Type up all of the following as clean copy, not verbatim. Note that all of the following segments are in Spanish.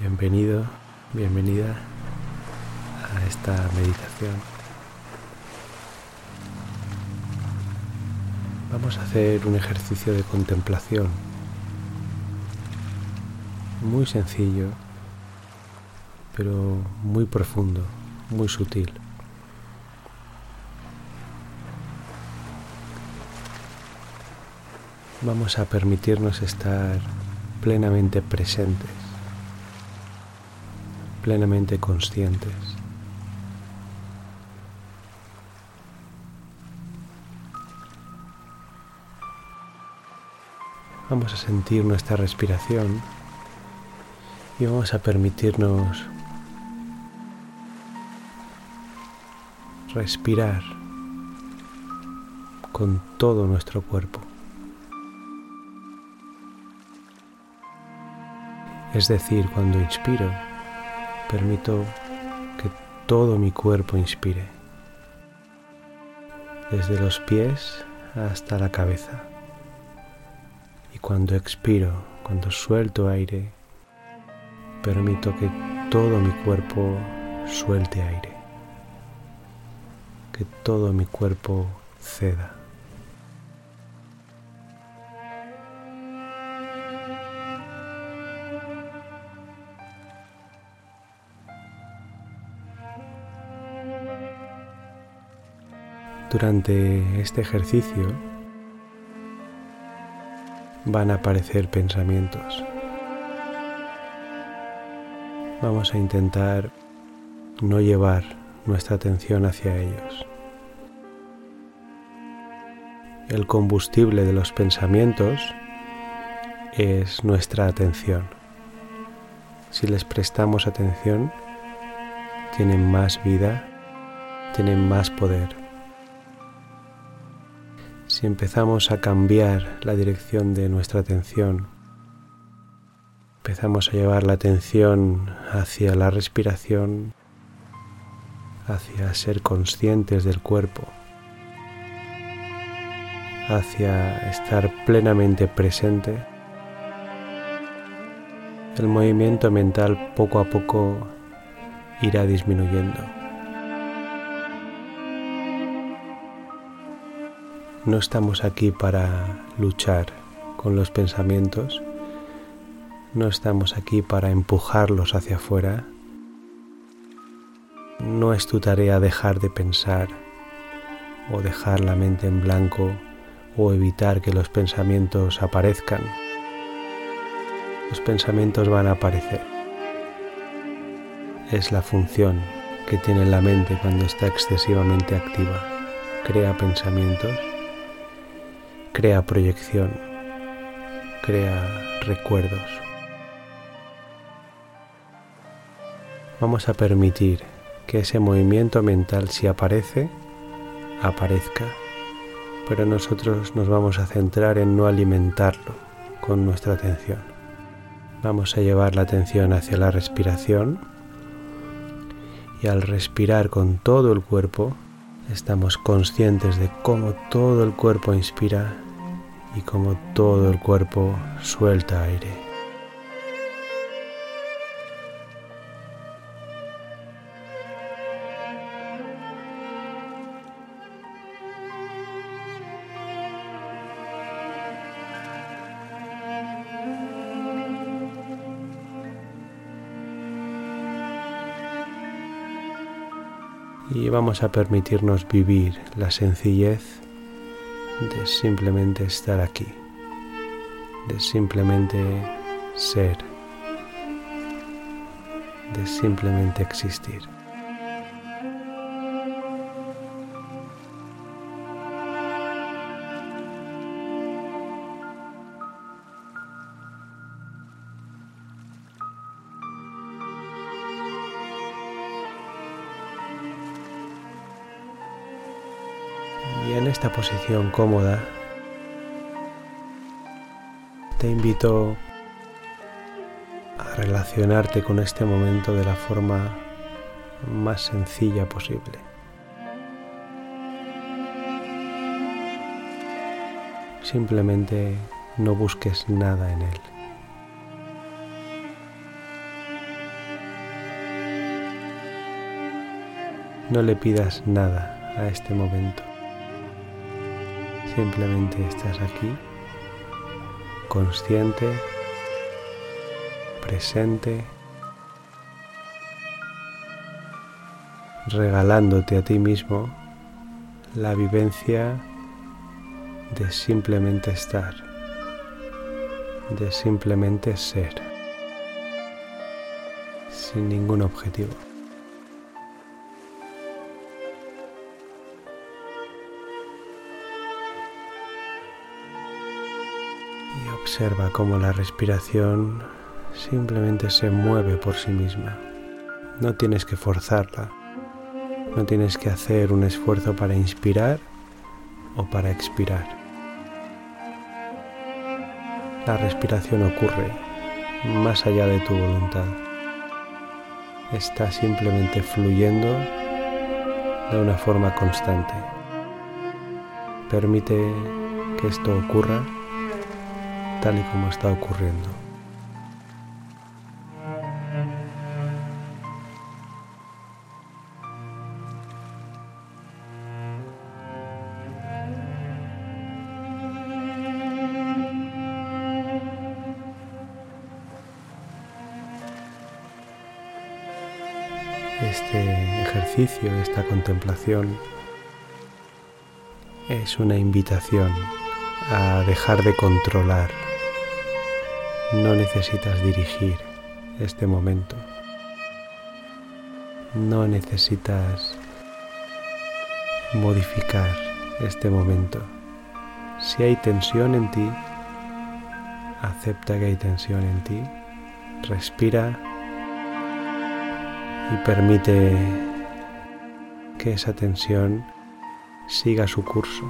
Bienvenido, bienvenida a esta meditación. Vamos a hacer un ejercicio de contemplación muy sencillo, pero muy profundo, muy sutil. Vamos a permitirnos estar plenamente presentes, plenamente conscientes. Vamos a sentir nuestra respiración y vamos a permitirnos respirar con todo nuestro cuerpo. Es decir, cuando inspiro, permito que todo mi cuerpo inspire, desde los pies hasta la cabeza. Y cuando expiro, cuando suelto aire, permito que todo mi cuerpo suelte aire, que todo mi cuerpo ceda. Durante este ejercicio van a aparecer pensamientos. Vamos a intentar no llevar nuestra atención hacia ellos. El combustible de los pensamientos es nuestra atención. Si les prestamos atención, tienen más vida, tienen más poder. Si empezamos a cambiar la dirección de nuestra atención, empezamos a llevar la atención hacia la respiración, hacia ser conscientes del cuerpo, hacia estar plenamente presente, el movimiento mental poco a poco irá disminuyendo. No estamos aquí para luchar con los pensamientos, no estamos aquí para empujarlos hacia afuera. No es tu tarea dejar de pensar o dejar la mente en blanco o evitar que los pensamientos aparezcan. Los pensamientos van a aparecer. Es la función que tiene la mente cuando está excesivamente activa. Crea pensamientos, crea proyección, crea recuerdos. Vamos a permitir que ese movimiento mental, si aparece, aparezca, pero nosotros nos vamos a centrar en no alimentarlo con nuestra atención. Vamos a llevar la atención hacia la respiración y al respirar con todo el cuerpo, estamos conscientes de cómo todo el cuerpo inspira y cómo todo el cuerpo suelta aire. Y vamos a permitirnos vivir la sencillez de simplemente estar aquí, de simplemente ser, de simplemente existir. Y en esta posición cómoda, te invito a relacionarte con este momento de la forma más sencilla posible. Simplemente no busques nada en él. No le pidas nada a este momento. Simplemente estás aquí, consciente, presente, regalándote a ti mismo la vivencia de simplemente estar, de simplemente ser, sin ningún objetivo. Y observa cómo la respiración simplemente se mueve por sí misma. No tienes que forzarla, no tienes que hacer un esfuerzo para inspirar o para expirar. La respiración ocurre más allá de tu voluntad. Está simplemente fluyendo de una forma constante. Permite que esto ocurra tal y como está ocurriendo. Este ejercicio, esta contemplación, es una invitación a dejar de controlar. No necesitas dirigir este momento. No necesitas modificar este momento. Si hay tensión en ti, acepta que hay tensión en ti, respira y permite que esa tensión siga su curso.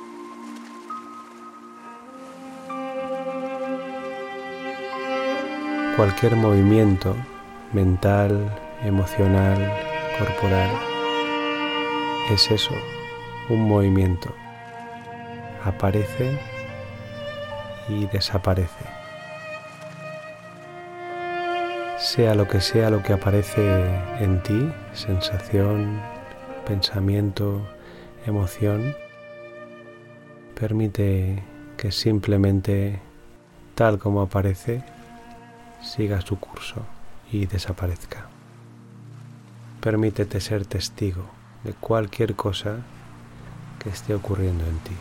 Cualquier movimiento mental, emocional, corporal, es eso, un movimiento. Aparece y desaparece. Sea lo que aparece en ti, sensación, pensamiento, emoción, permite que simplemente, tal como aparece, siga su curso y desaparezca. Permítete ser testigo de cualquier cosa que esté ocurriendo en ti.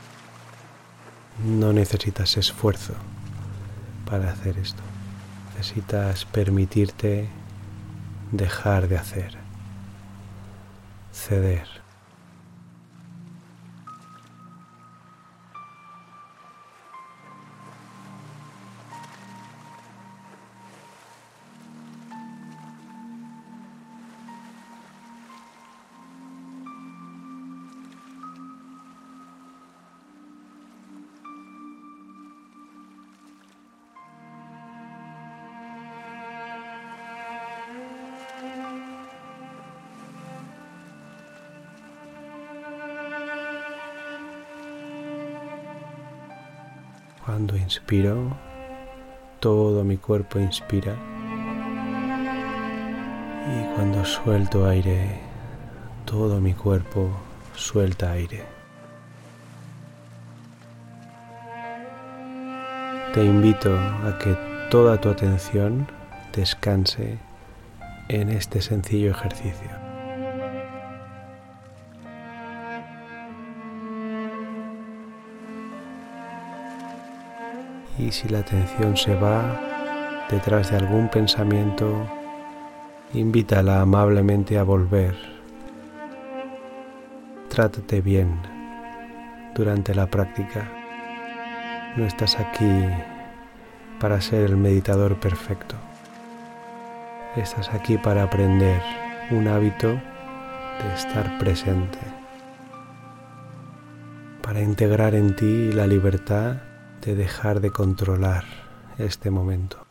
No necesitas esfuerzo para hacer esto. Necesitas permitirte dejar de hacer, ceder. Cuando inspiro, todo mi cuerpo inspira, y cuando suelto aire, todo mi cuerpo suelta aire. Te invito a que toda tu atención descanse en este sencillo ejercicio. Y si la atención se va detrás de algún pensamiento, invítala amablemente a volver. Trátate bien durante la práctica. No estás aquí para ser el meditador perfecto. Estás aquí para aprender un hábito de estar presente, para integrar en ti la libertad de dejar de controlar este momento.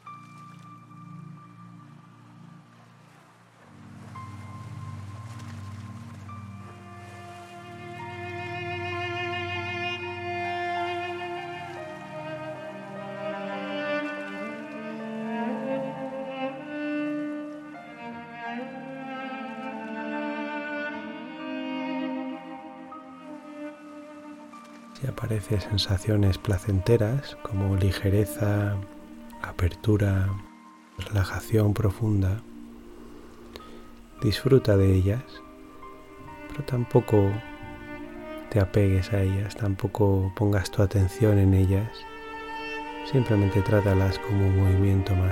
Si aparecen sensaciones placenteras como ligereza, apertura, relajación profunda, disfruta de ellas, pero tampoco te apegues a ellas, tampoco pongas tu atención en ellas, simplemente trátalas como un movimiento más.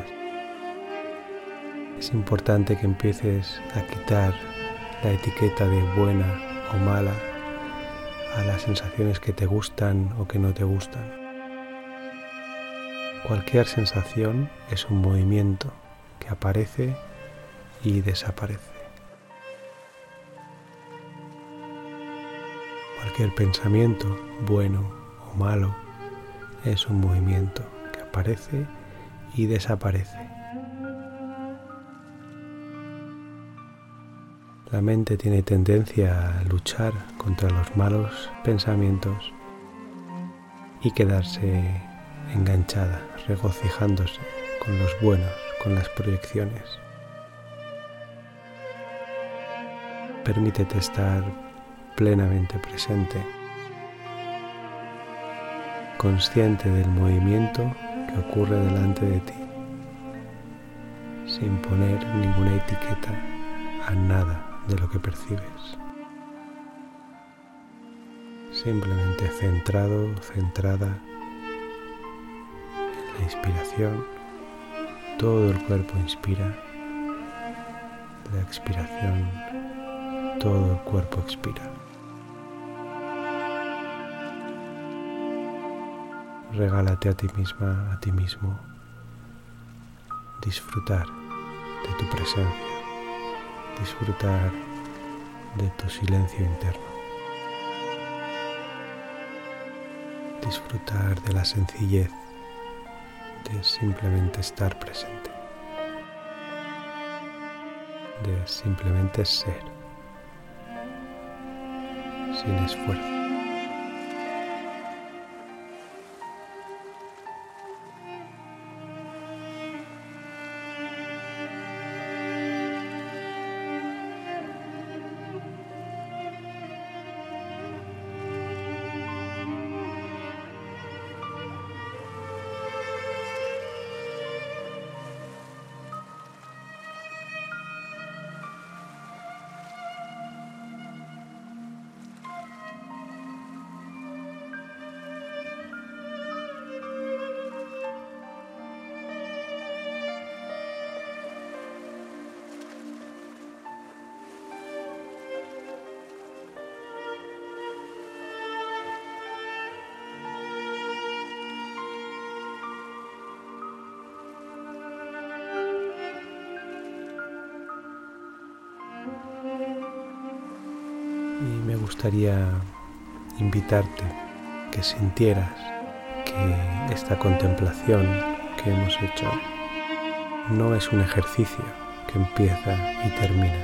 Es importante que empieces a quitar la etiqueta de buena o mala a las sensaciones que te gustan o que no te gustan. Cualquier sensación es un movimiento que aparece y desaparece. Cualquier pensamiento, bueno o malo, es un movimiento que aparece y desaparece. La mente tiene tendencia a luchar contra los malos pensamientos y quedarse enganchada, regocijándose con los buenos, con las proyecciones. Permítete estar plenamente presente, consciente del movimiento que ocurre delante de ti, sin poner ninguna etiqueta a nada de lo que percibes. Simplemente centrado, centrada en la inspiración, todo el cuerpo inspira, la expiración, todo el cuerpo expira. Regálate a ti misma, a ti mismo, disfrutar de tu presencia, disfrutar de tu silencio interno, disfrutar de la sencillez de simplemente estar presente, de simplemente ser, sin esfuerzo. Y me gustaría invitarte que sintieras que esta contemplación que hemos hecho no es un ejercicio que empieza y termina.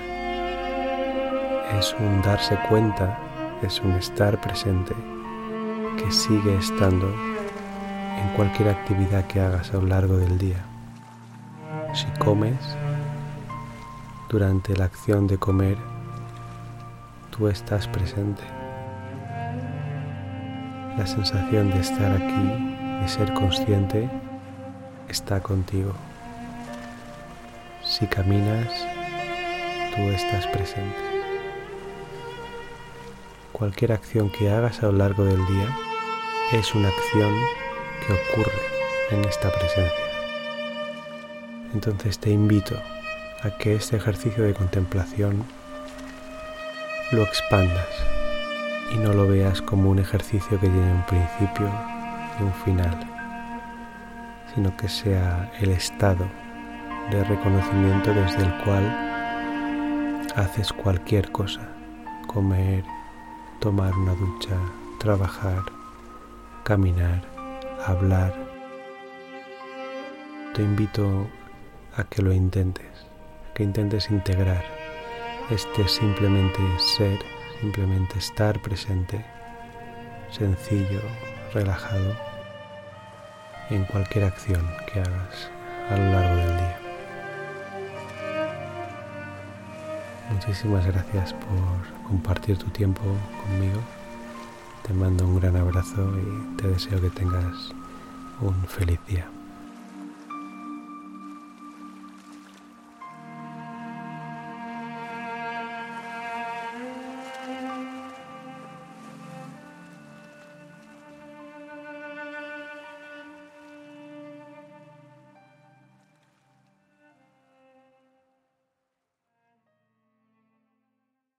Es un darse cuenta, es un estar presente que sigue estando en cualquier actividad que hagas a lo largo del día. Si comes, durante la acción de comer, tú estás presente. La sensación de estar aquí, de ser consciente, está contigo. Si caminas, tú estás presente. Cualquier acción que hagas a lo largo del día es una acción que ocurre en esta presencia. Entonces te invito a que este ejercicio de contemplación lo expandas y no lo veas como un ejercicio que tiene un principio y un final, sino que sea el estado de reconocimiento desde el cual haces cualquier cosa: comer, tomar una ducha, trabajar, caminar, hablar. Te invito a que lo intentes, a que intentes integrar este simplemente ser, simplemente estar presente, sencillo, relajado, en cualquier acción que hagas a lo largo del día. Muchísimas gracias por compartir tu tiempo conmigo Te mando un gran abrazo y te deseo que tengas un feliz día.